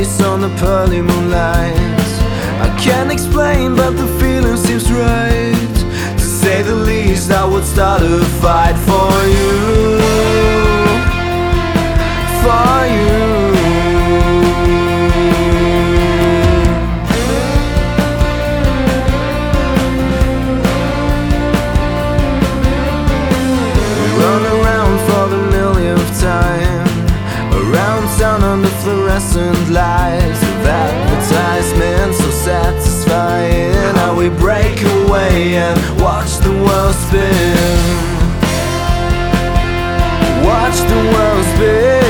face on the pearly moonlight. I can't explain, but the feeling seems right. To say the least, I would start a fight for you, for you. We run around for the millionth time, around town under fluorescent lights, with advertisements so satisfying. How we break away and watch the world spin, watch the world spin.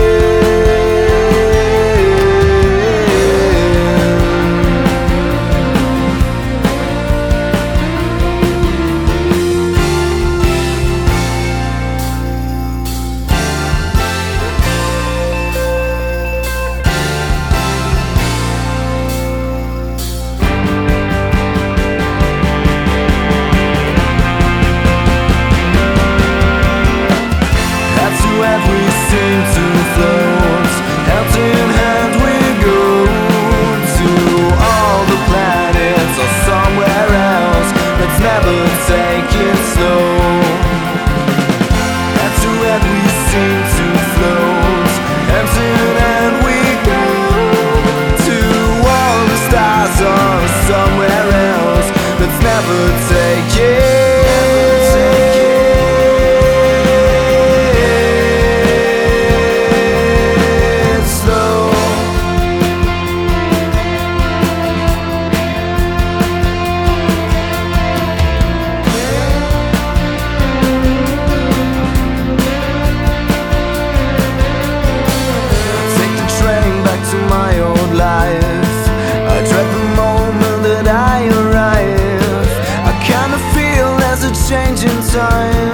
We seem to float, hand in hand we go to all the planets or somewhere else. Let's never take it slow. Hand to hand we seem to float, hand in hand we go to all the stars or somewhere else. Let's never take it. Change in time.